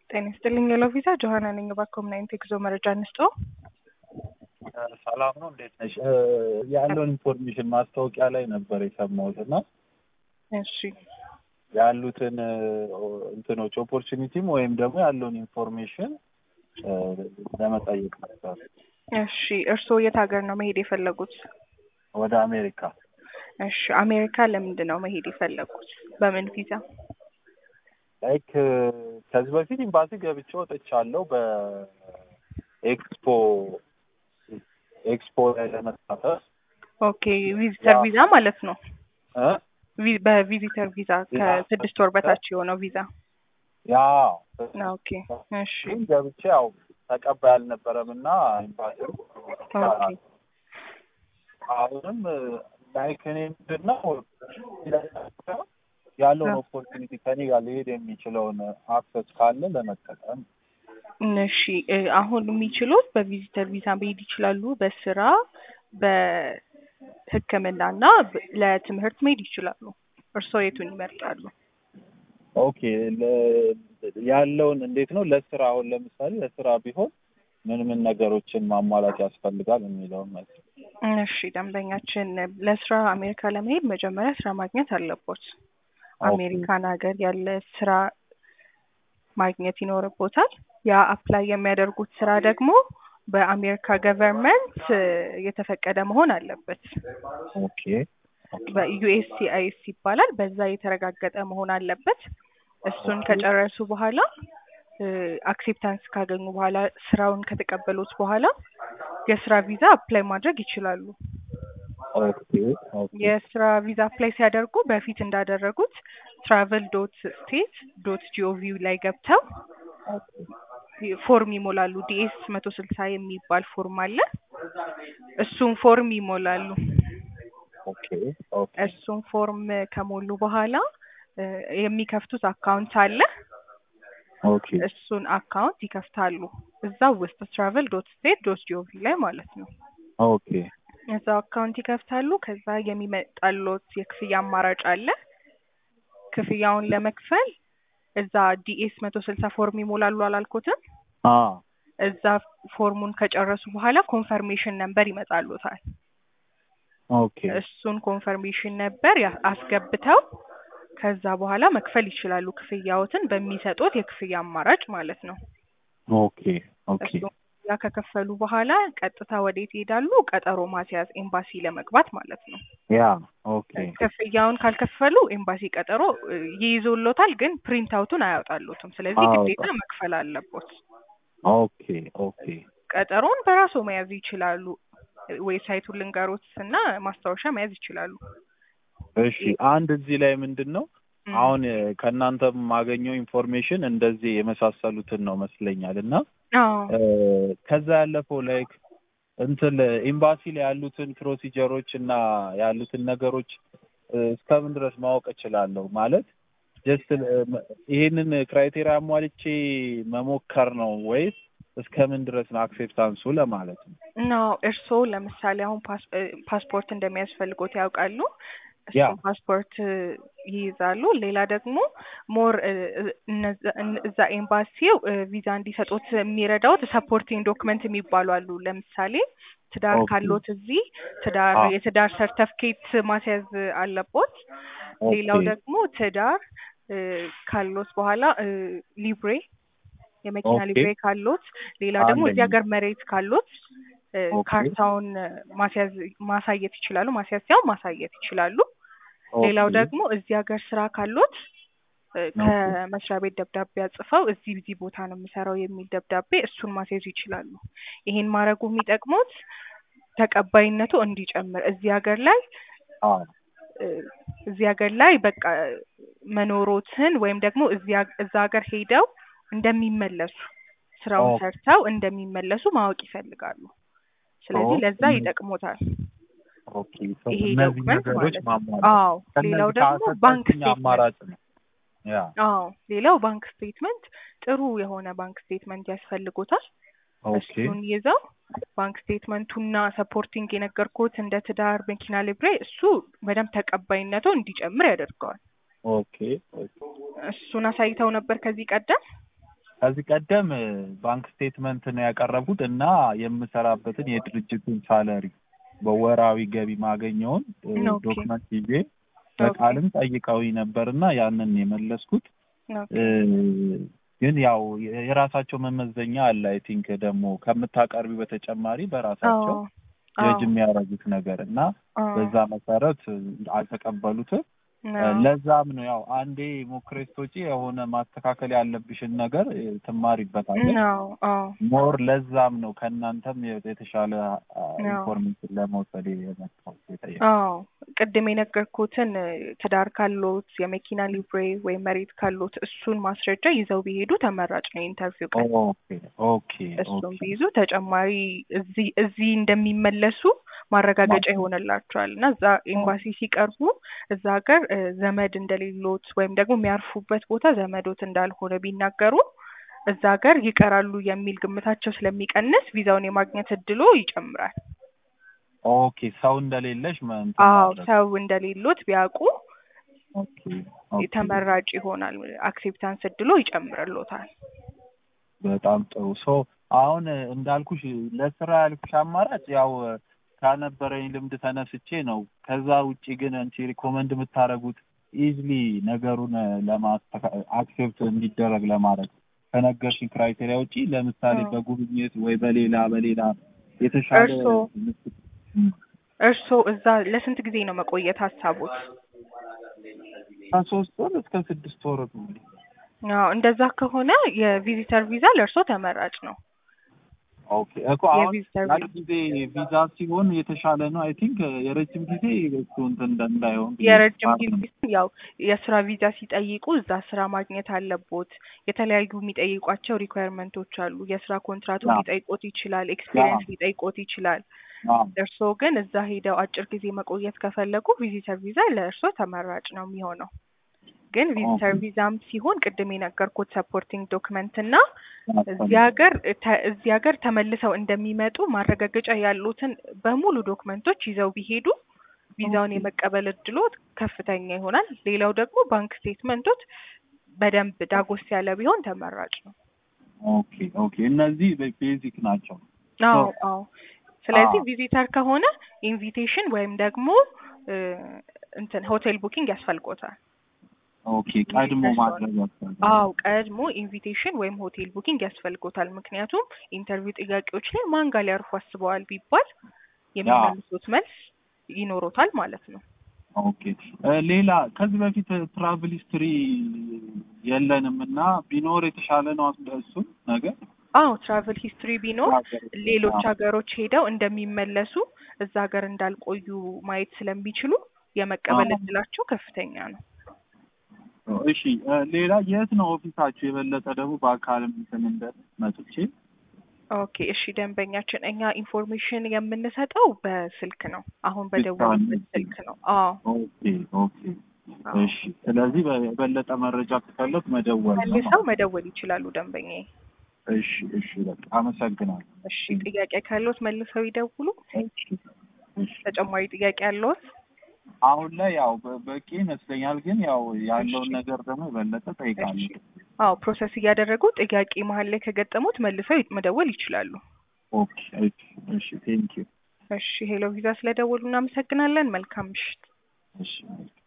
ጤና ይስጥልኝ የሎቪዛ ጆሃና ነኝ። በኮምናይት ኤግዞ መረጃ እንስጦ። ሰላም ነው፣ እንዴት ነሽ? ያለውን ኢንፎርሜሽን ማስታወቂያ ላይ ነበር የሰማሁትና እሺ ያሉትን እንትኖች ኦፖርቹኒቲም ወይም ደግሞ ያለውን ኢንፎርሜሽን ለመጠየቅ ነበር። እሺ እርስዎ የት ሀገር ነው መሄድ የፈለጉት? ወደ አሜሪካ። እሺ አሜሪካ ለምንድን ነው መሄድ የፈለጉት? በምን ቪዛ? ላይክ ከዚህ በፊት ኤምባሲ ገብቼ ወጥቻለሁ ኤክስፖ ላይ ለመሳተፍ። ኦኬ ቪዚተር ቪዛ ማለት ነው። በቪዚተር ቪዛ ከ6 ወር በታች የሆነው ቪዛ። ያ ኦኬ እሺ ገብቼ ያው ተቀባይ አልነበረም እና ኤምባሲው ኦኬ አሁንም ላይክ እኔ ምንድን ነው ያለውን ኦፖርቹኒቲ ከኔ ጋር ሊሄድ የሚችለውን አክሰስ ካለ ለመጠቀም። እሺ አሁን የሚችሉት በቪዚተር ቪዛ መሄድ ይችላሉ። በስራ በሕክምናና ለትምህርት መሄድ ይችላሉ። እርስዎ የቱን ይመርጣሉ? ኦኬ ያለውን እንዴት ነው ለስራ? አሁን ለምሳሌ ለስራ ቢሆን ምን ምን ነገሮችን ማሟላት ያስፈልጋል የሚለውን ማለት ነው። እሺ ደንበኛችን ለስራ አሜሪካ ለመሄድ መጀመሪያ ስራ ማግኘት አለቦት። አሜሪካን ሀገር ያለ ስራ ማግኘት ይኖርቦታል። ያ አፕላይ የሚያደርጉት ስራ ደግሞ በአሜሪካ ገቨርንመንት የተፈቀደ መሆን አለበት። ኦኬ በዩኤስሲአይኤስ ይባላል። በዛ የተረጋገጠ መሆን አለበት። እሱን ከጨረሱ በኋላ አክሴፕታንስ ካገኙ በኋላ ስራውን ከተቀበሉት በኋላ የስራ ቪዛ አፕላይ ማድረግ ይችላሉ። ኦኬ የስራ ቪዛ አፕላይ ሲያደርጉ በፊት እንዳደረጉት travel.state.gov ላይ ገብተው ፎርም ይሞላሉ። ዲኤስ 160 የሚባል ፎርም አለ። እሱን ፎርም ይሞላሉ። ኦኬ እሱን ፎርም ከሞሉ በኋላ የሚከፍቱት አካውንት አለ። ኦኬ እሱን አካውንት ይከፍታሉ እዛው ውስጥ travel.state.gov ላይ ማለት ነው። ኦኬ እዛው አካውንት ይከፍታሉ። ከዛ የሚመጣሉት የክፍያ አማራጭ አለ። ክፍያውን ለመክፈል እዛ ዲኤስ 160 ፎርም ይሞላሉ አላልኩትም? እዛ ፎርሙን ከጨረሱ በኋላ ኮንፈርሜሽን ነምበር ይመጣሉታል። ኦኬ እሱን ኮንፈርሜሽን ነምበር አስገብተው ከዛ በኋላ መክፈል ይችላሉ። ክፍያዎትን በሚሰጡት የክፍያ አማራጭ ማለት ነው። ኦኬ ኦኬ ያ ከከፈሉ በኋላ ቀጥታ ወዴት ይሄዳሉ? ቀጠሮ ማስያዝ ኤምባሲ ለመግባት ማለት ነው። ያ ኦኬ ክፍያውን ካልከፈሉ ኤምባሲ ቀጠሮ ይይዙልዎታል፣ ግን ፕሪንት አውቱን አያወጣሉትም። ስለዚህ ግዴታ መክፈል አለቦት። ኦኬ ኦኬ ቀጠሮን በራሱ መያዝ ይችላሉ። ዌብሳይቱን ልንገሮት እና ማስታወሻ መያዝ ይችላሉ። እሺ አንድ እዚህ ላይ ምንድነው አሁን ከእናንተ ማገኘው ኢንፎርሜሽን እንደዚህ የመሳሰሉትን ነው መስለኛል እና ከዛ ያለፈው ላይክ እንትን ኤምባሲ ላይ ያሉትን ፕሮሲጀሮች እና ያሉትን ነገሮች እስከምን ድረስ ማወቅ እችላለሁ? ማለት ጀስት ይሄንን ክራይቴሪያ አሟልቼ መሞከር ነው ወይስ እስከምን ድረስ ነው አክሴፕታንሱ ለማለት ነው? እርስዎ ለምሳሌ አሁን ፓስፖርት እንደሚያስፈልጎት ያውቃሉ? ያ ፓስፖርት ይይዛሉ። ሌላ ደግሞ ሞር እዛ ኤምባሲው ቪዛ እንዲሰጡት የሚረዳውት ሰፖርቲንግ ዶክመንት የሚባሉ አሉ። ለምሳሌ ትዳር ካሎት እዚህ የትዳር ሰርተፍኬት ማስያዝ አለቦት። ሌላው ደግሞ ትዳር ካሎት በኋላ ሊብሬ የመኪና ሊብሬ ካሎት፣ ሌላ ደግሞ እዚህ ሀገር መሬት ካሎት ካርታውን ማሳየት ይችላሉ። ማሳየት ይችላሉ። ሌላው ደግሞ እዚህ ሀገር ስራ ካሎት ከመስሪያ ቤት ደብዳቤ አጽፈው እዚህ ቦታ ነው የምሰራው የሚል ደብዳቤ እሱን ማስያዝ ይችላሉ። ይሄን ማድረጉ የሚጠቅሙት ተቀባይነቱ እንዲጨምር እዚህ ሀገር ላይ በቃ መኖሮትን ወይም ደግሞ እዛ ሀገር ሄደው እንደሚመለሱ ስራውን ሰርተው እንደሚመለሱ ማወቅ ይፈልጋሉ። ስለዚህ ለዛ ይጠቅሞታል። ኦኬ ይሄ እነዚህ ዶክመንት ነገሮች ማለት ነው። ማሟላት። ሌላው ደግሞ ባንክ አማራጭ ነው። ያ ሌላው ባንክ ስቴትመንት፣ ጥሩ የሆነ ባንክ ስቴትመንት ያስፈልጎታል። እሱን ይዘው ባንክ ስቴትመንቱና ሰፖርቲንግ የነገርኩት እንደ ትዳር፣ መኪና ሊብሬ እሱ በደንብ ተቀባይነቱ እንዲጨምር ያደርገዋል። ኦኬ እሱን አሳይተው ነበር ከዚህ ቀደም? ከዚህ ቀደም ባንክ ስቴትመንት ነው ያቀረብኩት እና የምሰራበትን የድርጅቱን ሳለሪ በወራዊ ገቢ ማገኘውን ዶክመንት ይዤ በቃልም ጠይቀውኝ ነበርና ያንን የመለስኩት። ግን ያው የራሳቸው መመዘኛ አለ። አይ ቲንክ ደግሞ ከምታቀርቢ በተጨማሪ በራሳቸው ጀጅ የሚያደርጉት ነገር እና በዛ መሰረት አልተቀበሉትም። ለዛም ነው ያው አንዴ ሞክሬስቶጪ የሆነ ማስተካከል ያለብሽን ነገር ትማሪበታለሽ። ሞር ለዛም ነው ከእናንተም የተሻለ ኢንፎርሜሽን ለመውሰድ የመጣው የጠየቀው። ቅድም የነገርኩትን ትዳር ካሎት የመኪና ሊብሬ ወይ መሬት ካሎት እሱን ማስረጃ ይዘው ቢሄዱ ተመራጭ ነው ኢንተርቪው ቀን። ኦኬ እሱን ቢይዙ ተጨማሪ እዚህ እንደሚመለሱ ማረጋገጫ ይሆንላቸዋል እና እዛ ኤምባሲ ሲቀርቡ እዛ ሀገር ዘመድ እንደሌሎት ወይም ደግሞ የሚያርፉበት ቦታ ዘመዶት እንዳልሆነ ቢናገሩ እዛ ሀገር ይቀራሉ የሚል ግምታቸው ስለሚቀንስ ቪዛውን የማግኘት እድሉ ይጨምራል። ኦኬ ሰው እንደሌለሽ ማለት ነው። ሰው እንደሌሎት ቢያውቁ ተመራጭ ይሆናል። አክሴፕታንስ እድሉ ይጨምርልዎታል። በጣም ጥሩ። አሁን እንዳልኩሽ ለስራ ያልኩሽ አማራጭ ያው ካነበረኝ ልምድ ተነስቼ ነው። ከዛ ውጪ ግን አንቺ ሪኮመንድ የምታረጉት ኢዝሊ ነገሩን አክሴፕት እንዲደረግ ለማድረግ ከነገርሽኝ ክራይቴሪያ ውጪ ለምሳሌ በጉብኝት ወይ በሌላ የተሻለ እርሶ እዛ ለስንት ጊዜ ነው መቆየት ሀሳቦት? ከ3 ወር እስከ 6 ወር ነው። እንደዛ ከሆነ የቪዚተር ቪዛ ለእርሶ ተመራጭ ነው። ኦኬ እኮ አሁን ያን ጊዜ ቪዛ ሲሆን የተሻለ ነው። አይ ቲንክ የረጅም ጊዜ እሱ እንዳይሆን የረጅም ጊዜ ያው የስራ ቪዛ ሲጠይቁ እዛ ስራ ማግኘት አለቦት። የተለያዩ የሚጠይቋቸው ሪኳየርመንቶች አሉ። የስራ ኮንትራቱ ሊጠይቆት ይችላል፣ ኤክስፒሪየንስ ሊጠይቆት ይችላል። እርሶ ግን እዛ ሄደው አጭር ጊዜ መቆየት ከፈለጉ ቪዚተር ቪዛ ለእርሶ ተመራጭ ነው የሚሆነው። ግን ቪዚተር ቪዛም ሲሆን ቅድም የነገርኩት ሰፖርቲንግ ዶክመንት እና እዚህ ሀገር ተመልሰው እንደሚመጡ ማረጋገጫ ያሉትን በሙሉ ዶክመንቶች ይዘው ቢሄዱ ቪዛውን የመቀበል እድሎት ከፍተኛ ይሆናል። ሌላው ደግሞ ባንክ ስቴትመንቶች በደንብ ዳጎስ ያለ ቢሆን ተመራጭ ነው። ኦኬ እነዚህ ቤዚክ ናቸው። አዎ ስለዚህ ቪዚተር ከሆነ ኢንቪቴሽን ወይም ደግሞ ሆቴል ቡኪንግ ያስፈልጎታል። ኦኬ ቀድሞ ማድረግ ያስፈልጋል። ቀድሞ ኢንቪቴሽን ወይም ሆቴል ቡኪንግ ያስፈልጎታል። ምክንያቱም ኢንተርቪው ጥያቄዎች ላይ ማን ጋር ሊያርፉ አስበዋል ቢባል የሚመልሱት መልስ ይኖሮታል ማለት ነው። ኦኬ ሌላ ከዚህ በፊት ትራቭል ሂስትሪ የለንም እና ቢኖር የተሻለ ነው እሱ ነገር። ትራቭል ሂስትሪ ቢኖር ሌሎች ሀገሮች ሄደው እንደሚመለሱ እዛ ሀገር እንዳልቆዩ ማየት ስለሚችሉ የመቀበል እድላቸው ከፍተኛ ነው። እሺ ሌላ የት ነው ኦፊሳችሁ? የበለጠ ደግሞ በአካልም መጥቼ። ኦኬ እሺ ደንበኛችን እኛ ኢንፎርሜሽን የምንሰጠው በስልክ ነው። አሁን በደወሉበት ስልክ ነው። ኦኬ እሺ ስለዚህ በበለጠ መረጃ ከፈለኩ መደወል ይችላሉ ደንበኛዬ። እሺ በቃ አመሰግናለሁ። እሺ ጥያቄ ካለዎት መልሰው ይደውሉ። ተጨማሪ ጥያቄ ያለዎት? አሁን ላይ ያው በቂ ይመስለኛል፣ ግን ያው ያለውን ነገር ደግሞ የበለጠ ጠይቃለሁ። ፕሮሰስ እያደረጉ ጥያቄ መሀል ላይ ከገጠሙት መልሰው መደወል ይችላሉ። ኦኬ እሺ ቴንክ ዩ። እሺ ሄሎ ቪዛ ስለደወሉ እናመሰግናለን። መልካም ምሽት። እሺ